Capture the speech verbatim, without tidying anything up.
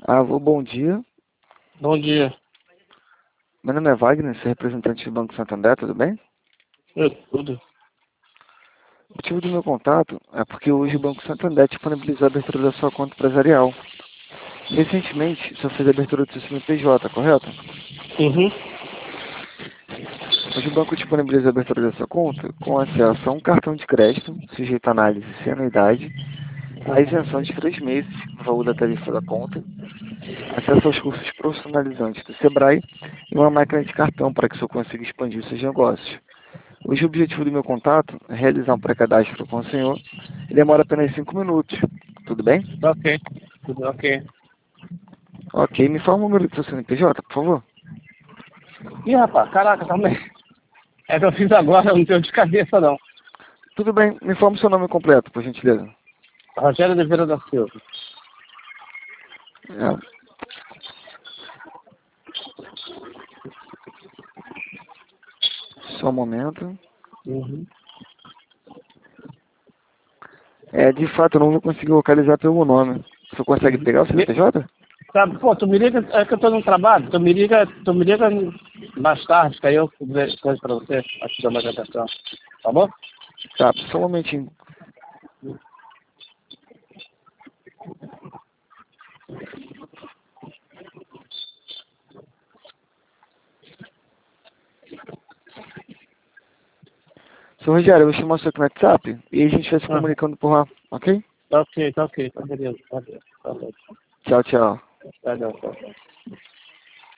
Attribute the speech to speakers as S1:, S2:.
S1: Alô, bom dia.
S2: Bom dia.
S1: Meu nome é Wagner, sou representante do Banco Santander, tudo bem?
S2: Eu tudo.
S1: O motivo do meu contato é porque hoje o Banco Santander disponibilizou a abertura da sua conta empresarial. Recentemente, você fez a abertura do seu C N P J, correto?
S2: Uhum.
S1: Hoje o banco disponibiliza a abertura da sua conta com acesso a um cartão de crédito, sujeito a análise sem anuidade, a isenção de três meses no valor da tarifa da conta, acesso aos cursos profissionalizantes do Sebrae e uma máquina de cartão para que o senhor consiga expandir os seus negócios. Hoje o objetivo do meu contato é realizar um pré-cadastro com o senhor e demora apenas cinco minutos. Tudo bem?
S2: Ok. Tudo ok.
S1: Ok, me fala o número do seu C N P J, por favor.
S2: Ih, rapaz, caraca, calma aí. É que eu fiz agora, eu não tenho de cabeça não.
S1: Tudo bem, me informe o seu nome completo, por gentileza.
S2: Rogério Oliveira da Silva.
S1: É, só um momento.
S2: Uhum.
S1: É, de fato, eu não vou conseguir localizar pelo nome. Você consegue
S2: Uhum.
S1: pegar o C N P J?
S2: Tá, pô, tu me liga, é que eu tô no trabalho, tu me liga, tu me liga mais tarde, que aí eu vejo coisa pra você, acho que dá mais atenção. Tá bom?
S1: Tá, só um momentinho. Seu Rogério, eu vou chamar você aqui no WhatsApp e a gente vai se
S2: Ah,
S1: comunicando por lá, ok?
S2: tá ok, tá ok, tá beleza, tá beleza. Tá bom.
S1: Tchau, tchau.
S2: Tá, tá, tá.